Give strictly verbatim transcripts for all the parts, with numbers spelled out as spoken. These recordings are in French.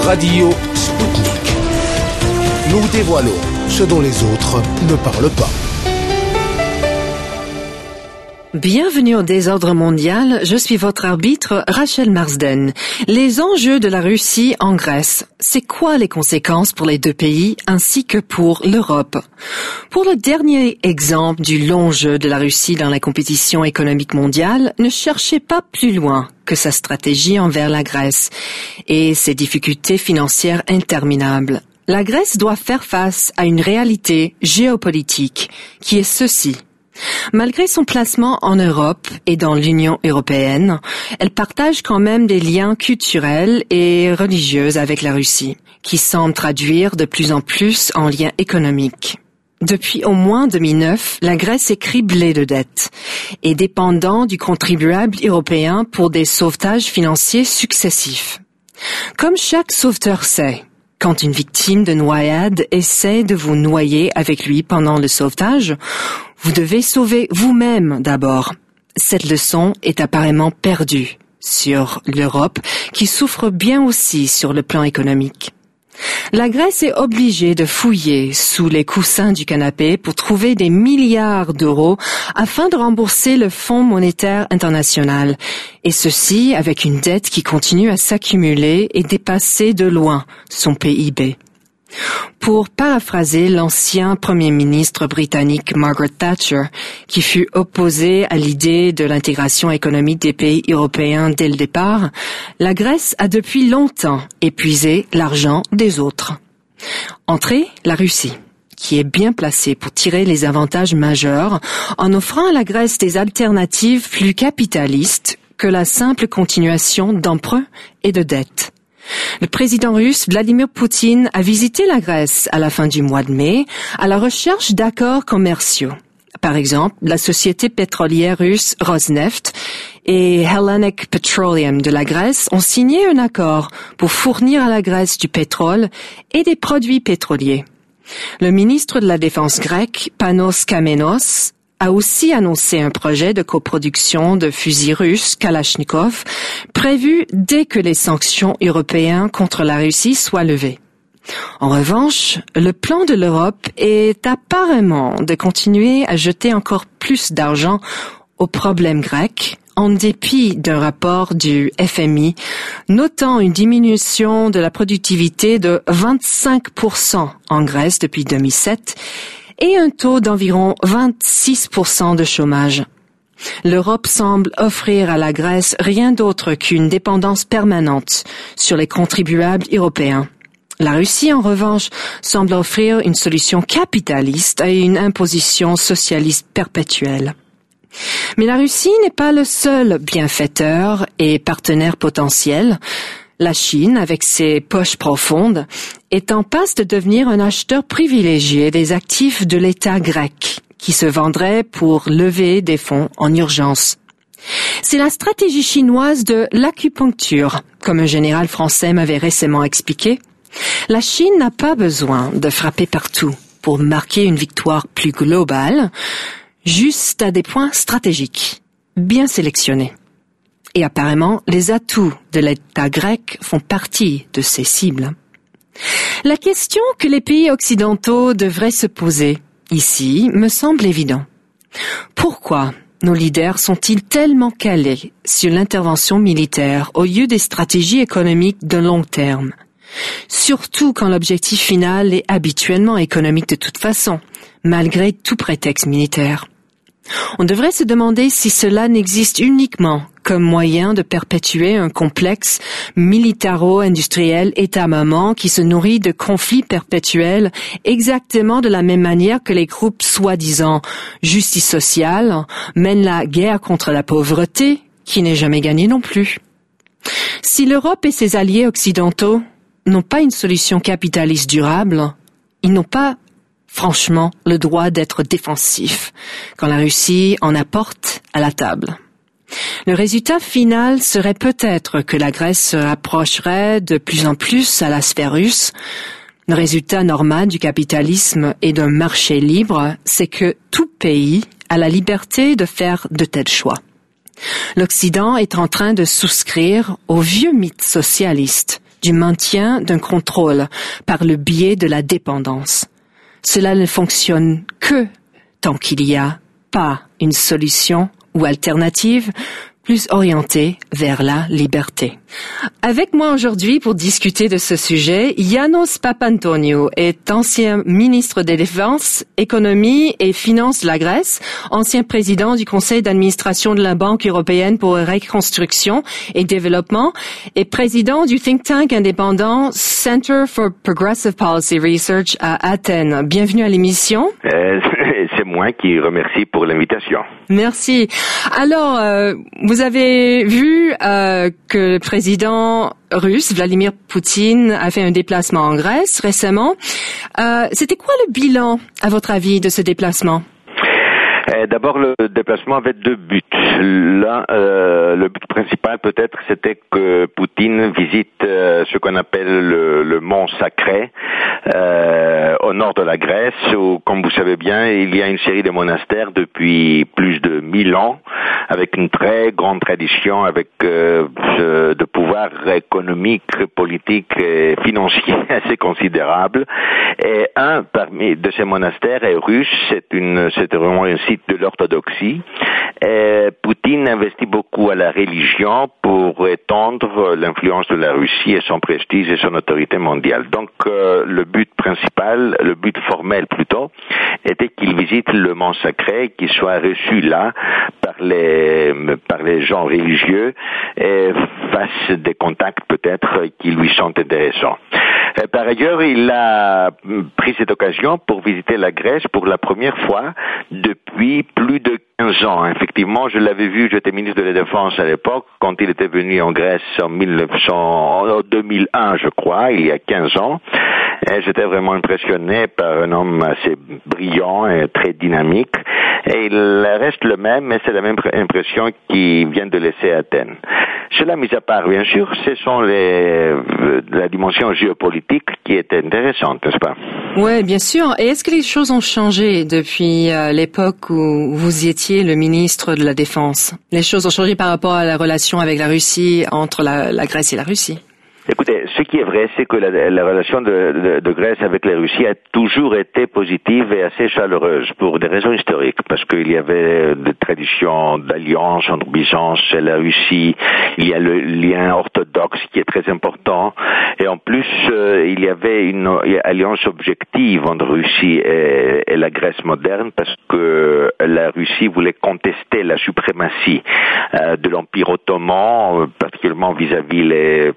Radio Sputnik. Nous dévoilons ce dont les autres ne parlent pas. Bienvenue au Désordre mondial, je suis votre arbitre Rachel Marsden. Les enjeux de la Russie en Grèce, c'est quoi les conséquences pour les deux pays ainsi que pour l'Europe? Pour le dernier exemple du long jeu de la Russie dans la compétition économique mondiale, ne cherchez pas plus loin que sa stratégie envers la Grèce et ses difficultés financières interminables. La Grèce doit faire face à une réalité géopolitique qui est ceci. Malgré son placement en Europe et dans l'Union européenne, elle partage quand même des liens culturels et religieux avec la Russie, qui semblent traduire de plus en plus en liens économiques. Depuis au moins deux mille neuf, la Grèce est criblée de dettes et dépendant du contribuable européen pour des sauvetages financiers successifs. Comme chaque sauveteur sait, quand une victime de noyade essaie de vous noyer avec lui pendant le sauvetage, vous devez sauver vous-même d'abord. Cette leçon est apparemment perdue sur l'Europe, qui souffre bien aussi sur le plan économique. La Grèce est obligée de fouiller sous les coussins du canapé pour trouver des milliards d'euros afin de rembourser le Fonds monétaire international, et ceci avec une dette qui continue à s'accumuler et dépasser de loin son P I B. Pour paraphraser l'ancien Premier ministre britannique Margaret Thatcher, qui fut opposée à l'idée de l'intégration économique des pays européens dès le départ, la Grèce a depuis longtemps épuisé l'argent des autres. Entrée, la Russie, qui est bien placée pour tirer les avantages majeurs en offrant à la Grèce des alternatives plus capitalistes que la simple continuation d'emprunts et de dettes. Le président russe Vladimir Poutine a visité la Grèce à la fin du mois de mai à la recherche d'accords commerciaux. Par exemple, la société pétrolière russe Rosneft et Hellenic Petroleum de la Grèce ont signé un accord pour fournir à la Grèce du pétrole et des produits pétroliers. Le ministre de la Défense grec, Panos Kamenos, a aussi annoncé un projet de coproduction de fusils russes Kalachnikov prévu dès que les sanctions européennes contre la Russie soient levées. En revanche, le plan de l'Europe est apparemment de continuer à jeter encore plus d'argent au problème grec, en dépit d'un rapport du F M I notant une diminution de la productivité de vingt-cinq pour cent en Grèce depuis deux mille sept et un taux d'environ vingt-six pour cent de chômage. L'Europe semble offrir à la Grèce rien d'autre qu'une dépendance permanente sur les contribuables européens. La Russie, en revanche, semble offrir une solution capitaliste à une imposition socialiste perpétuelle. Mais la Russie n'est pas le seul bienfaiteur et partenaire potentiel. La Chine, avec ses poches profondes, est en passe de devenir un acheteur privilégié des actifs de l'État grec, qui se vendrait pour lever des fonds en urgence. C'est la stratégie chinoise de l'acupuncture, comme un général français m'avait récemment expliqué. La Chine n'a pas besoin de frapper partout pour marquer une victoire plus globale, juste à des points stratégiques, bien sélectionnés. Et apparemment, les atouts de l'État grec font partie de ces cibles. La question que les pays occidentaux devraient se poser ici me semble évidente. Pourquoi nos leaders sont-ils tellement calés sur l'intervention militaire au lieu des stratégies économiques de long terme? Surtout quand l'objectif final est habituellement économique de toute façon, malgré tout prétexte militaire. On devrait se demander si cela n'existe uniquement comme moyen de perpétuer un complexe militaro-industriel état-maman qui se nourrit de conflits perpétuels exactement de la même manière que les groupes soi-disant justice sociale mènent la guerre contre la pauvreté, qui n'est jamais gagnée non plus. Si l'Europe et ses alliés occidentaux n'ont pas une solution capitaliste durable, ils n'ont pas franchement le droit d'être défensifs quand la Russie en apporte à la table. Le résultat final serait peut-être que la Grèce se rapprocherait de plus en plus à la sphère russe. Le résultat normal du capitalisme et d'un marché libre, c'est que tout pays a la liberté de faire de tels choix. L'Occident est en train de souscrire au vieux mythe socialiste du maintien d'un contrôle par le biais de la dépendance. Cela ne fonctionne que tant qu'il n'y a pas une solution ou alternative plus orientée vers la liberté. Avec moi aujourd'hui pour discuter de ce sujet, Yiannos Papantoniou est ancien ministre des Défenses, Économie et Finances de la Grèce, ancien président du conseil d'administration de la Banque européenne pour la reconstruction et développement et président du think tank indépendant Center for Progressive Policy Research à Athènes. Bienvenue à l'émission. Euh, c'est moi qui remercie pour l'invitation. Merci. Alors, euh, vous avez vu euh, que le président russe, Vladimir Poutine, a fait un déplacement en Grèce récemment. Euh, c'était quoi le bilan, à votre avis, de ce déplacement? D'abord, le déplacement avait deux buts. Là, euh, le but principal, peut-être, c'était que Poutine visite euh, ce qu'on appelle le, le mont Sacré, euh, au nord de la Grèce, où, comme vous savez bien, il y a une série de monastères depuis plus de mille ans, avec une très grande tradition, avec euh, de pouvoir économique, politique et financier assez considérable. Et un parmi de ces monastères est russe. C'est une, c'est vraiment un site de l'orthodoxie. Et Poutine investit beaucoup à la religion pour étendre l'influence de la Russie et son prestige et son autorité mondiale. Donc euh, le but principal, le but formel plutôt, était qu'il visite le mont Sacré, qu'il soit reçu là par les par les gens religieux et fasse des contacts peut-être qui lui sont intéressants. Et par ailleurs, il a pris cette occasion pour visiter la Grèce pour la première fois depuis plus de quinze ans. Effectivement, je l'avais vu, j'étais ministre de la Défense à l'époque, quand il était venu en Grèce en mille neuf cents, en deux mille un, je crois, il y a quinze ans. Et j'étais vraiment impressionné par un homme assez brillant et très dynamique. Et il reste le même, mais c'est la même impression qu'il vient de laisser à Athènes. Cela mis à part, bien sûr, ce sont les, la dimension géopolitique qui est intéressante, n'est-ce pas? Oui, bien sûr. Et est-ce que les choses ont changé depuis euh, l'époque où vous y étiez le ministre de la Défense? Les choses ont changé par rapport à la relation avec la Russie, entre la, la Grèce et la Russie? Écoutez, ce qui est vrai, c'est que la, la relation de, de, de Grèce avec la Russie a toujours été positive et assez chaleureuse pour des raisons historiques, parce qu'il y avait des traditions d'alliance entre Byzance et la Russie, il y a le lien orthodoxe qui est très important, et en plus, euh, il y avait une alliance objective entre Russie et, et la Grèce moderne, parce que la Russie voulait contester la suprématie euh, de l'Empire ottoman, particulièrement vis-à-vis les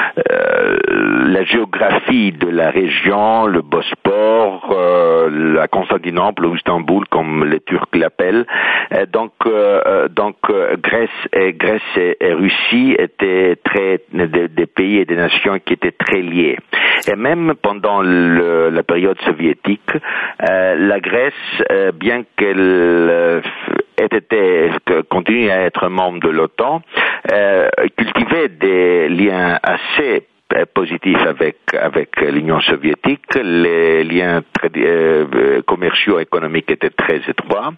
Euh, la géographie de la région, le Bosphore, euh, la Constantinople ou Istanbul, comme les Turcs l'appellent. Et donc, euh, donc euh, Grèce et Grèce et, et Russie étaient très des, des pays et des nations qui étaient très liés. Et même pendant le, la période soviétique, euh, la Grèce, euh, bien qu'elle euh, ait été, continue à être membre de l'OTAN, euh, cultivait des liens assez positifs avec avec l'Union soviétique. Les liens très, euh, commerciaux et économiques étaient très étroits.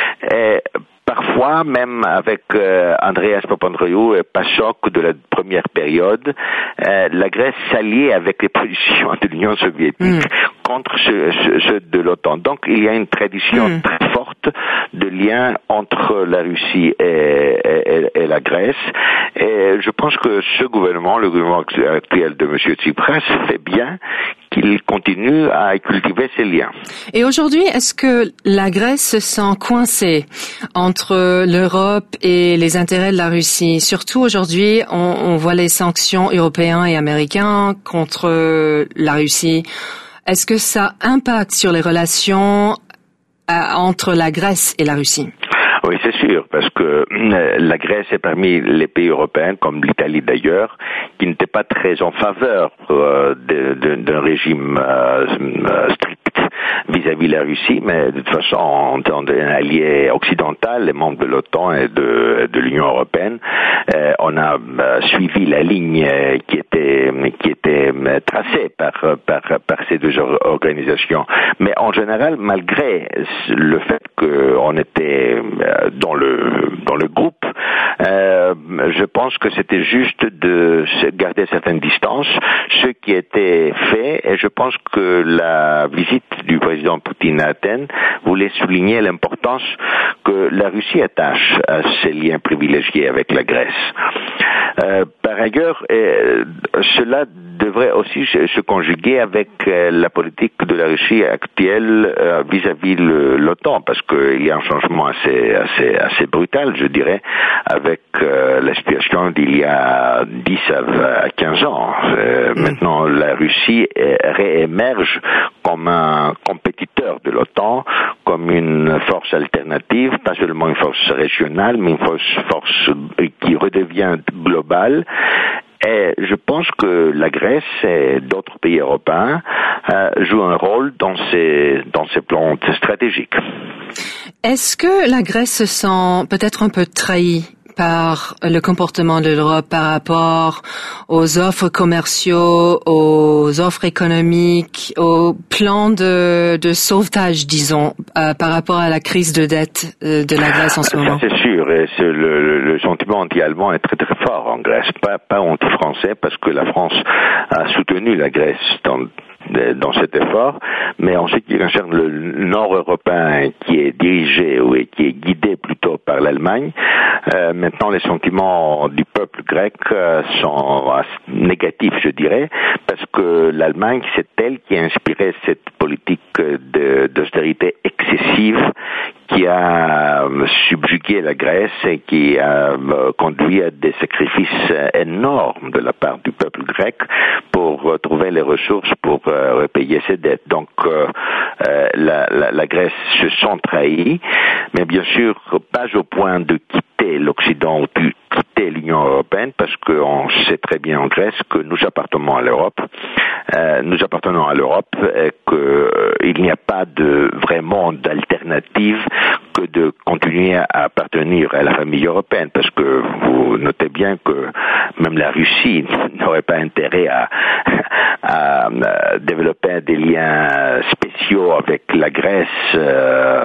Et parfois, même avec euh, Andreas Papandreou et Pasok de la première période, euh, la Grèce s'alliait avec les positions de l'Union soviétique mmh. contre ceux, ceux, ceux de l'OTAN. Donc, il y a une tradition mmh. très forte de lien entre la Russie et, et, et la Grèce. Et je pense que ce gouvernement, le gouvernement actuel de M. Tsipras, fait bien qu'il continue à cultiver ces liens. Et aujourd'hui, est-ce que la Grèce se sent coincée entre l'Europe et les intérêts de la Russie? Surtout aujourd'hui, on, on voit les sanctions européennes et américaines contre la Russie. Est-ce que ça impacte sur les relations à, entre la Grèce et la Russie? Oui, c'est sûr, parce que la Grèce est parmi les pays européens, comme l'Italie d'ailleurs, qui n'étaient pas très en faveur euh, de, de, d'un régime euh, strict vis-à-vis de la Russie, mais de toute façon, en tant qu'allié occidental, les membres de l'OTAN et de, de l'Union européenne, euh, on a euh, suivi la ligne qui était qui était tracée par par par ces deux organisations. Mais en général, malgré le fait qu'on était dans le dans le groupe, euh, je pense que c'était juste de garder certaines distances, ce qui était fait, et je pense que la visite du président Poutine à Athènes voulait souligner l'importance que la Russie attache à ses liens privilégiés avec la Grèce. Euh, par ailleurs, euh, cela devrait aussi se, se conjuguer avec euh, la politique de la Russie actuelle euh, vis-à-vis de l'OTAN, parce qu'il y a un changement assez, assez, assez brutal, je dirais, avec euh, la situation d'il y a dix à quinze ans. Euh, mmh. Maintenant, la Russie réémerge comme un compétiteur de l'OTAN, comme une force alternative, pas seulement une force régionale, mais une force, force qui redevient globale. Et je pense que la Grèce et d'autres pays européens euh, jouent un rôle dans ces, dans ces plans stratégiques. Est-ce que la Grèce se sent peut-être un peu trahie par le comportement de l'Europe par rapport aux offres commerciaux, aux offres économiques, aux plans de, de sauvetage, disons, euh, par rapport à la crise de dette euh, de la Grèce en ce moment? Ça, c'est sûr. Et c'est le, le, le sentiment anti-allemand est très très fort en Grèce, pas, pas anti-français, parce que la France a soutenu la Grèce dans dans cet effort, mais en ce qui concerne le nord européen qui est dirigé ou qui est guidé plutôt par l'Allemagne, euh, maintenant les sentiments du peuple grec euh, sont négatifs, je dirais, parce que l'Allemagne, c'est elle qui a inspiré cette politique de, d'austérité excessive qui a subjugué la Grèce et qui a conduit à des sacrifices énormes de la part du peuple grec pour trouver les ressources pour repayer ses dettes. Donc euh, la, la, la Grèce se sent trahie, mais bien sûr pas au point de quitter l'Occident ou de quitter l'Union européenne, parce qu'on sait très bien en Grèce que nous appartenons à l'Europe, euh, nous appartenons à l'Europe et qu'il euh, n'y a pas de vraiment d'alternative que de continuer à appartenir à la famille européenne, parce que vous notez bien que même la Russie n'aurait pas intérêt à, à, à développer des liens spéciaux avec la Grèce. Euh,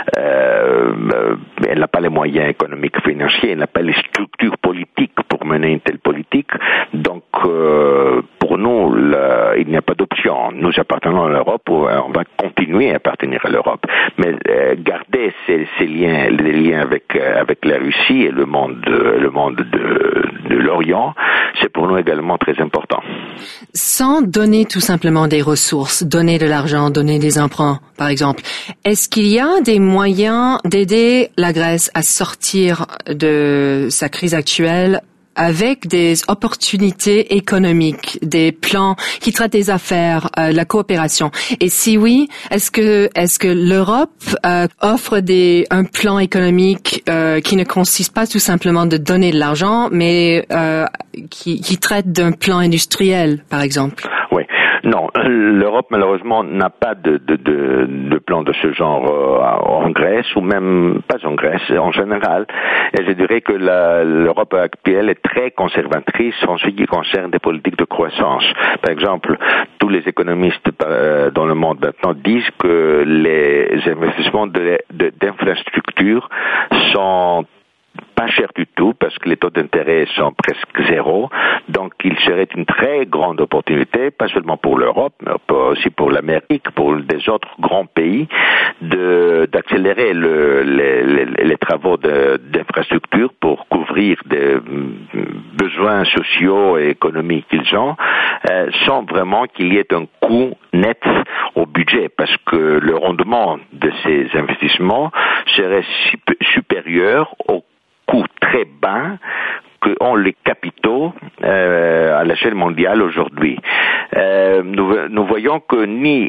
euh, elle n'a pas les moyens économiques et financiers, elle n'a pas les structures politiques pour mener une telle politique. Donc, euh, pour nous, le, il n'y a pas d'option. Nous appartenons à l'Europe, on va continuer à appartenir à l'Europe. Mais euh, garder ces, ces liens, les liens avec avec la Russie et le monde, le monde de, de l'Orient, c'est pour nous également très important. Sans donner tout simplement des ressources, donner de l'argent, donner des emprunts, par exemple, est-ce qu'il y a des moyens d'aider la Grèce à sortir de sa crise actuelle avec des opportunités économiques, des plans qui traitent des affaires, euh, la coopération? Et si oui, est-ce que est-ce que l'Europe euh, offre des un plan économique euh, qui ne consiste pas tout simplement de donner de l'argent, mais euh, qui, qui traite d'un plan industriel, par exemple? Oui. Non, l'Europe malheureusement n'a pas de, de, de, de plan de ce genre euh, en Grèce, ou même pas en Grèce, en général. Et je dirais que la, l'Europe actuelle est très conservatrice en ce qui concerne des politiques de croissance. Par exemple, tous les économistes euh, dans le monde maintenant disent que les investissements de, de, d'infrastructures sont pas cher du tout, parce que les taux d'intérêt sont presque zéro. Donc, il serait une très grande opportunité, pas seulement pour l'Europe, mais aussi pour l'Amérique, pour des autres grands pays, de, d'accélérer le, les, les, les travaux de, d'infrastructure pour couvrir des besoins sociaux et économiques qu'ils ont, euh, sans vraiment qu'il y ait un coût net au budget, parce que le rendement de ces investissements serait supérieur au coût très bas que ont les capitaux euh, à l'échelle mondiale aujourd'hui. Euh, nous, nous voyons que ni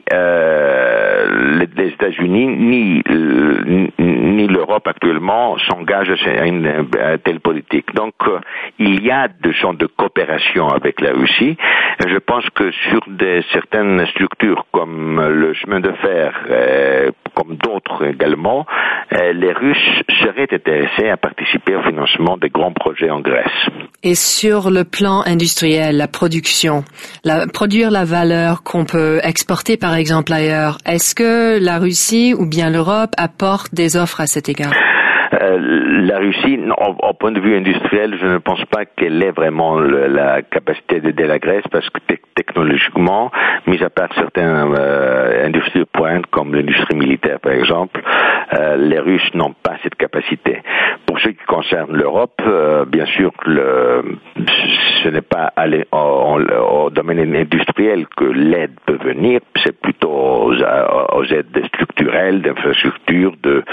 euh, les, les États-Unis ni, euh, ni l'Europe actuellement s'engagent à une, à une telle politique. Donc, euh, il y a des champs de coopération avec la Russie. Et je pense que sur des, certaines structures comme le chemin de fer, euh, comme d'autres également, euh, les Russes seraient intéressés à participer au financement des grands projets en Grèce. Et sur le plan industriel, la production, la, produire la valeur qu'on peut exporter par exemple ailleurs, est-ce que la Russie ou bien l'Europe apporte des offres à cet égard? euh, la Russie, au, au point de vue industriel, je ne pense pas qu'elle ait vraiment le, la capacité d'aider la Grèce, parce que te- technologiquement, mis à part certaines euh, industries de pointe, comme l'industrie militaire par exemple, euh, les Russes n'ont pas cette capacité. Pour ce qui concerne l'Europe, euh, bien sûr, le, ce n'est pas aller au, au, au domaine industriel que l'aide peut venir, c'est plutôt aux, aux aides structurelles, d'infrastructures, de,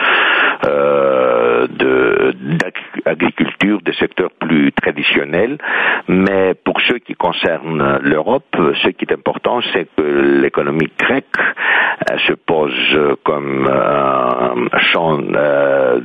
euh, de, d'agriculture, des secteurs plus traditionnels. Mais pour ce qui concerne l'Europe, ce qui est important, c'est que l'économie grecque euh, se pose comme euh, un champ euh,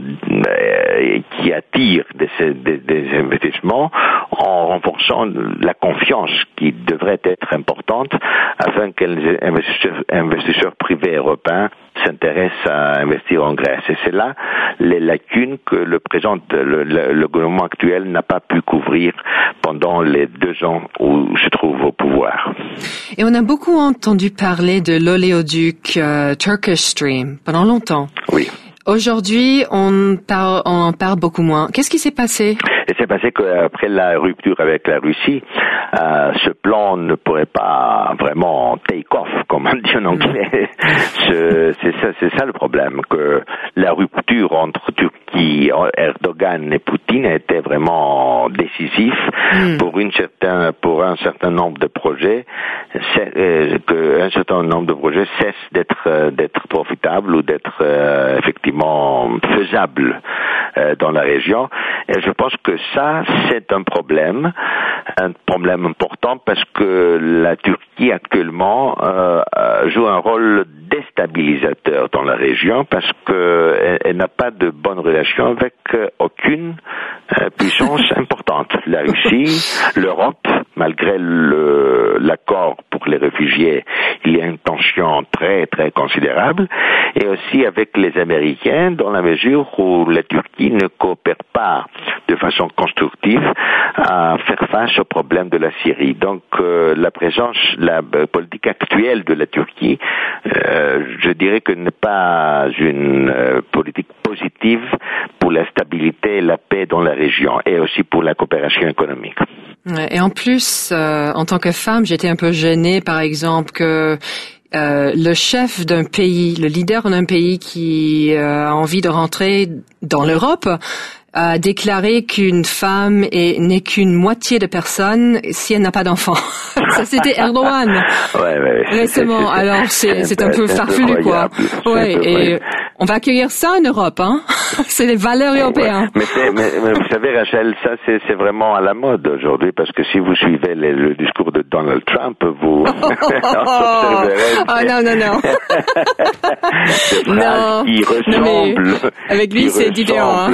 qui attire des, des, des investissements en renforçant la confiance qui devrait être importante afin que les investisseurs, investisseurs privés européens s'intéressent à investir en Grèce. Et c'est là les lacunes que le président, le, le, le gouvernement actuel n'a pas pu couvrir pendant les deux ans où je trouve au pouvoir. Et on a beaucoup entendu parler de l'oléoduc euh, Turkish Stream pendant longtemps. Oui. Aujourd'hui, on, par, on en parle beaucoup moins. Qu'est-ce qui s'est passé? Et c'est passé qu'après la rupture avec la Russie, euh, ce plan ne pourrait pas vraiment take off, comme on dit en anglais. ce, c'est ça, c'est ça le problème, que la rupture entre Turquie, Erdogan et Poutine était vraiment décisif mm. pour une certaine, pour un certain nombre de projets, euh, que un certain nombre de projets cessent d'être euh, d'être profitables ou d'être euh, effectivement faisable euh, dans la région. Et je pense que ça, c'est un problème, un problème important, parce que la Turquie actuellement euh, joue un rôle déstabilisateur dans la région, parce que elle, elle n'a pas de bonnes relations avec euh, aucune euh, puissance importante. La Russie, l'Europe, malgré le, l'accord pour les réfugiés, il y a une tension très très considérable, et aussi avec les Américains, dans la mesure où la Turquie ne coopère pas de façon constructive à faire face au problème de la Syrie. Donc euh, la présence, la euh, politique actuelle de la Turquie, euh, je dirais que n'est pas une euh, politique positive pour la stabilité et la paix dans la région, et aussi pour la coopération économique. Et en plus, euh, en tant que femme, j'étais un peu gênée, par exemple, que euh, le chef d'un pays, le leader d'un pays qui euh, a envie de rentrer dans l'Europe, a déclaré qu'une femme est, n'est qu'une moitié de personne si elle n'a pas d'enfant. Ça, c'était Erdogan. Ouais, ouais. Récemment. C'est, c'est, Alors, c'est, c'est un peu c'est farfelu, quoi. Ouais, et on va accueillir ça en Europe, hein. C'est les valeurs européennes. Ouais. Mais, mais, mais vous savez, Rachel, ça, c'est, c'est vraiment à la mode aujourd'hui, parce que si vous suivez les, le discours de Donald Trump, vous, observerez. Ah, non, non, non. Des phrases qui ressemblent. Non, avec lui, c'est différent, hein.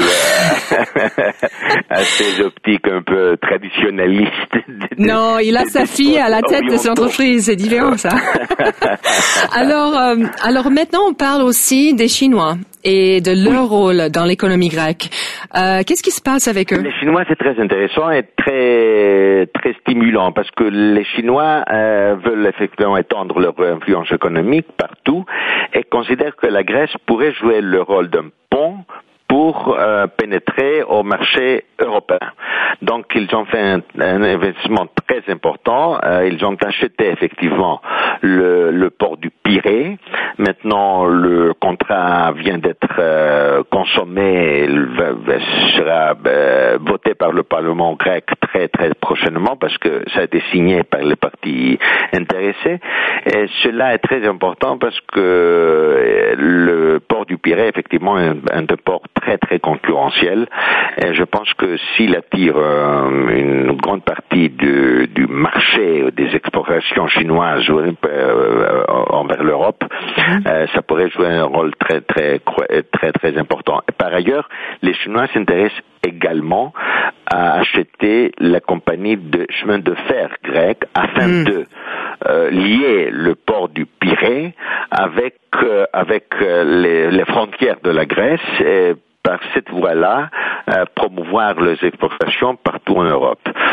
À ces optiques un peu traditionnalistes. Non, il a sa fille à la tête de son entreprise, c'est différent ça. alors, euh, alors maintenant on parle aussi des Chinois et de leur rôle dans l'économie grecque. Euh, qu'est-ce qui se passe avec eux? Les Chinois, c'est très intéressant et très très stimulant, parce que les Chinois euh, veulent effectivement étendre leur influence économique partout et considèrent que la Grèce pourrait jouer le rôle d'un pont pour euh, pénétrer au marché européen. Donc, ils ont fait un, un investissement très important. Euh, ils ont acheté effectivement le, le port du Pirée. Maintenant, le contrat vient d'être euh, consommé, il va, sera euh, voté par le Parlement grec très très prochainement, parce que ça a été signé par les parties intéressées. Et cela est très important parce que le port du Pirée, effectivement, est un, un port très très concurrentiel. Et je pense que s'il attire euh, une grande partie du, du marché des exportations chinoises euh, envers l'Europe, euh, ça pourrait jouer un rôle très très très très important. Et par ailleurs, les Chinois s'intéressent également à acheter la compagnie de chemin de fer grec afin mm. de euh, lier le port du Pirée avec euh, avec euh, les, les frontières de la Grèce, et par cette voie-là, euh, promouvoir les exportations partout en Europe. Donc,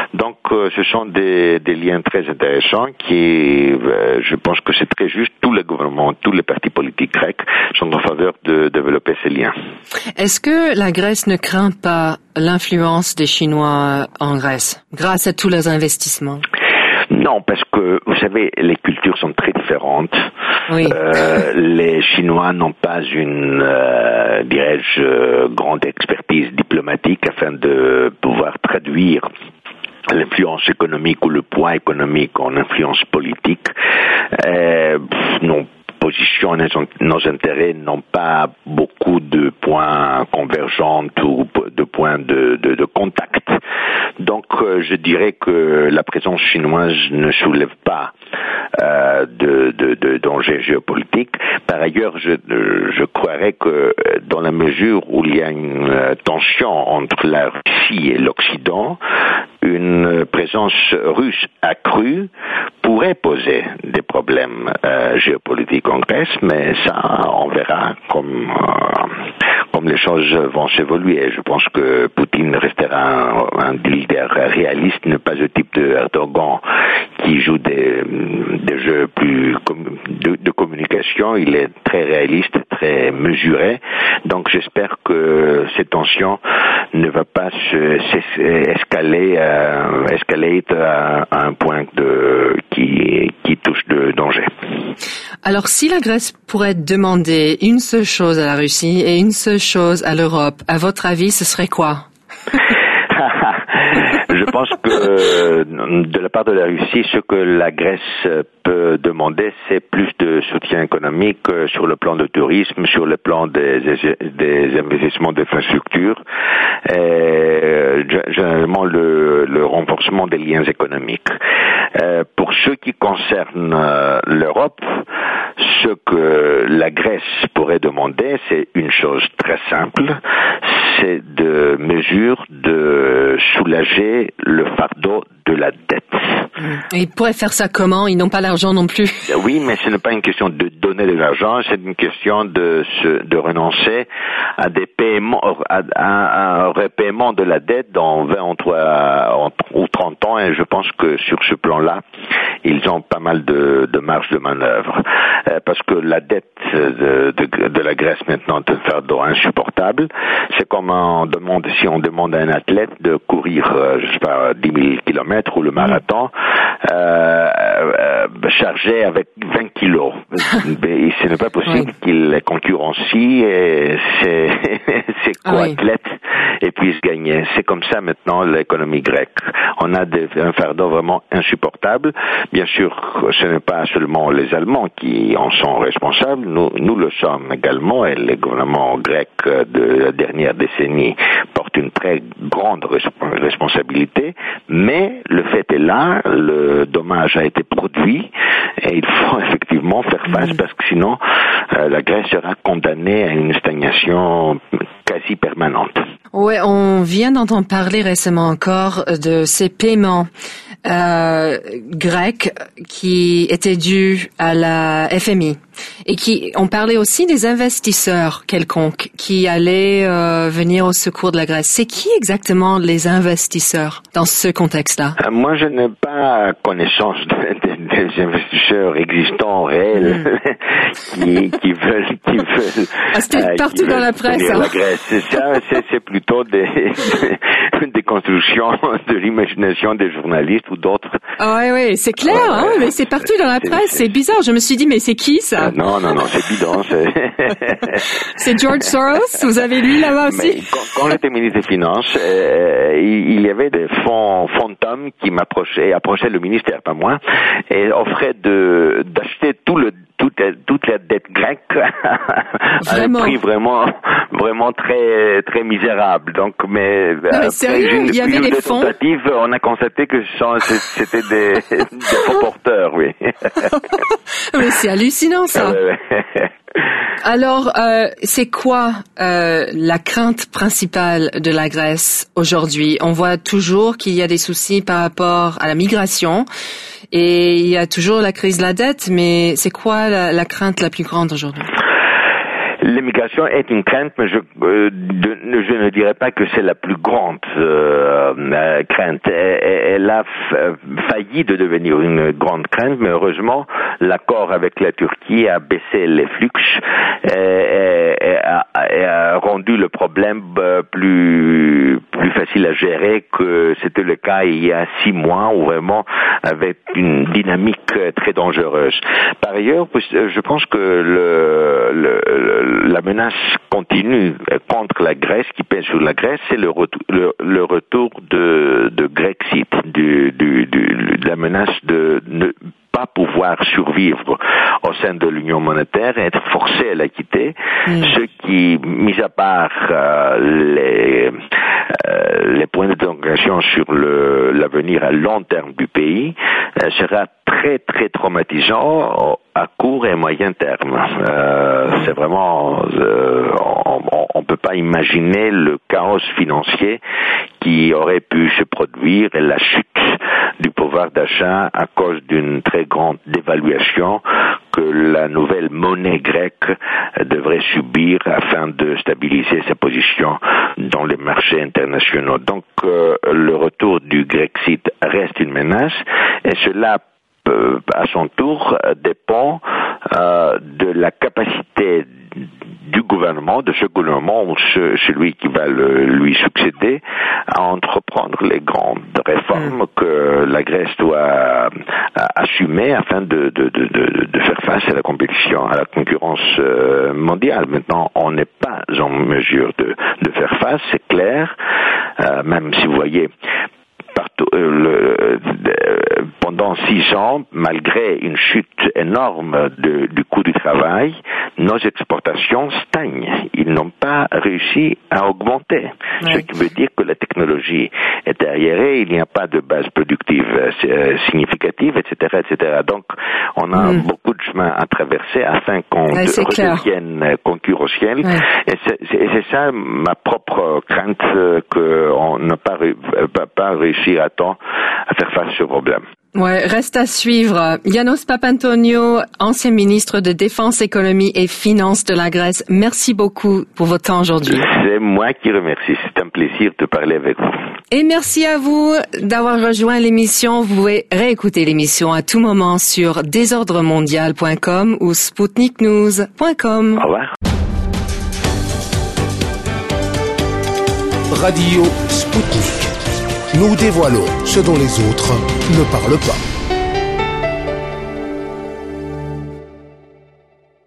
euh, ce sont des, des liens très intéressants qui, euh, je pense que c'est très juste. Tous les gouvernements, tous les partis politiques grecs sont en faveur de développer ces liens. Est-ce que la Grèce ne craint pas l'influence des Chinois en Grèce, grâce à tous leurs investissements? Non, parce que, vous savez, les cultures sont très différentes. Oui. Euh, les Chinois n'ont pas une, euh, dirais-je, euh, grande expertise diplomatique afin de pouvoir traduire l'influence économique ou le poids économique en influence politique. Euh, non. Position, nos intérêts n'ont pas beaucoup de points convergents ou de points de, de, de contact. Donc, euh, je dirais que la présence chinoise ne soulève pas euh, de, de, de danger géopolitique. Par ailleurs, je, je croirais que dans la mesure où il y a une tension entre la Russie et l'Occident, une présence russe accrue pourrait poser des problèmes euh, géopolitiques en Grèce, mais ça, on verra comme, euh, comme les choses vont s'évoluer. Je pense que Poutine restera un, un leader réaliste, n'est pas le type de Erdogan qui joue des, des jeux plus de, de communication. Il est très réaliste, très mesuré. Donc j'espère que cette tension ne va pas se, se escaler, euh, escaler à, à un point de qui, qui touche de danger. Alors, si la Grèce pourrait demander une seule chose à la Russie et une seule chose à l'Europe, à votre avis, ce serait quoi? Je pense que de la part de la Russie, ce que la Grèce peut demander, c'est plus de soutien économique sur le plan du tourisme, sur le plan des, des investissements d'infrastructures, et généralement le, le renforcement des liens économiques. Euh, pour ce qui concerne euh, l'Europe, ce que la Grèce pourrait demander, c'est une chose très simple, c'est de mesures de soulager le fardeau de la dette. Et ils pourraient faire ça comment? Ils n'ont pas l'argent non plus. Oui, mais ce n'est pas une question de donner de l'argent, c'est une question de se, de renoncer à des paiements, à, à, à un repaiement de la dette dans vingt ou trente ans, et je pense que sur ce plan-là, ils ont pas mal de, de marge de manœuvre. Euh, parce que la dette de, de, de la Grèce maintenant est un fardeau insupportable. C'est comme on demande, si on demande à un athlète de courir, euh, je sais pas, dix mille kilomètres ou le marathon, euh, euh, chargé avec vingt kilos. Et ce n'est pas possible oui. qu'il les concurrencie et c'est, c'est co-athlète oui. et puisse gagner. C'est comme ça maintenant l'économie grecque. On a des, un fardeau vraiment insupportable. Bien sûr, ce n'est pas seulement les Allemands qui en sont responsables, nous, nous le sommes également, et les gouvernements grecs de la dernière décennie portent une très grande resp- responsabilité, mais le fait est là, le dommage a été produit, et il faut effectivement faire face, parce que sinon, euh, la Grèce sera condamnée à une stagnation quasi permanente. Oui, on vient d'entendre parler récemment encore de ces paiements euh, grecs qui étaient dus à la F M I et qui on parlait aussi des investisseurs quelconques qui allaient euh, venir au secours de la Grèce. C'est qui exactement les investisseurs dans ce contexte-là? euh, Moi, je n'ai pas connaissance de, de, des investisseurs existants réels mmh. qui, qui veulent qui veulent. Ah, c'était euh, partout dans la presse. Hein. La Grèce, c'est ça, c'est, c'est plutôt des des constructions de l'imagination des journalistes ou d'autres. Ah oui, oui, c'est clair, euh, hein, mais c'est partout dans la presse. C'est, c'est bizarre. Je me suis dit, mais c'est qui ça? euh, Non, non, non, c'est bidon. C'est, c'est George Soros. Vous avez lu là-bas aussi? Mais quand, quand j'étais ministre des Finances, euh, il, il y avait des fonds fantômes qui m'approchaient, approchaient le ministère, pas moi, et offraient de d'acheter tout le toute toute la dette grecque à un prix vraiment vraiment très très misérable. Donc, mais, non, mais sérieux, une, il y avait des fonds. On a constaté que c'était des, des faux porteurs, oui. Mais c'est hallucinant ça. Alors, euh, c'est quoi euh, la crainte principale de la Grèce aujourd'hui? On voit toujours qu'il y a des soucis par rapport à la migration et il y a toujours la crise de la dette, mais c'est quoi la, la crainte la plus grande aujourd'hui? L'immigration est une crainte, mais je, euh, de, je ne dirais pas que c'est la plus grande euh, euh, crainte. Elle, elle a failli de devenir une grande crainte, mais heureusement, l'accord avec la Turquie a baissé les flux et, et, et, a, et a rendu le problème plus plus facile à gérer que c'était le cas il y a six mois, où vraiment avec une dynamique très dangereuse. Par ailleurs, je pense que le, le, la menace continue contre la Grèce, qui pèse sur la Grèce, c'est le retour, le, le retour de, de Grexit, du, du, du, de la menace de ne pas pouvoir survivre au sein de l'Union monétaire et être forcé à la quitter, mmh. ce qui, mis à part euh, les, euh, les points d'interrogation sur le, l'avenir à long terme du pays, euh, sera très très traumatisant à court et moyen terme. Euh, c'est vraiment, euh, on ne peut pas imaginer le chaos financier qui aurait pu se produire et la chute du pouvoir d'achat à cause d'une très grande dévaluation que la nouvelle monnaie grecque devrait subir afin de stabiliser sa position dans les marchés internationaux. Donc euh, le retour du Grexit reste une menace et cela euh, à son tour dépend euh, de la capacité du gouvernement, de ce gouvernement ou ce, celui qui va le, lui succéder, à entreprendre les grandes réformes mmh. que la Grèce doit assumer afin de, de, de, de, de faire face à la compétition, à la concurrence mondiale. Maintenant, on n'est pas en mesure de, de faire face, c'est clair, euh, même si vous voyez partout, euh, le, de, pendant six ans, malgré une chute énorme de, du coût du travail, nos exportations stagnent. Ils n'ont pas réussi à augmenter. Ouais. Ce qui veut dire que la technologie est arriérée, il n'y a pas de base productive euh, significative, et cetera, et cetera. Donc, on a mmh. beaucoup de chemin à traverser afin qu'on ouais, de, redevienne concurrentiel. Ouais. Et, c'est, c'est, et c'est ça ma propre crainte, euh, qu'on n'a pas, pas, pas réussi à temps à faire face à ce problème. Ouais, reste à suivre. Yanos Papantonio, ancien ministre de Défense, Économie et Finances de la Grèce, merci beaucoup pour votre temps aujourd'hui. C'est moi qui remercie. C'est un plaisir de parler avec vous. Et merci à vous d'avoir rejoint l'émission. Vous pouvez réécouter l'émission à tout moment sur désordre mondial point com ou sputnik news point com. Au revoir. Radio Sputnik. Nous dévoilons ce dont les autres ne parlent pas.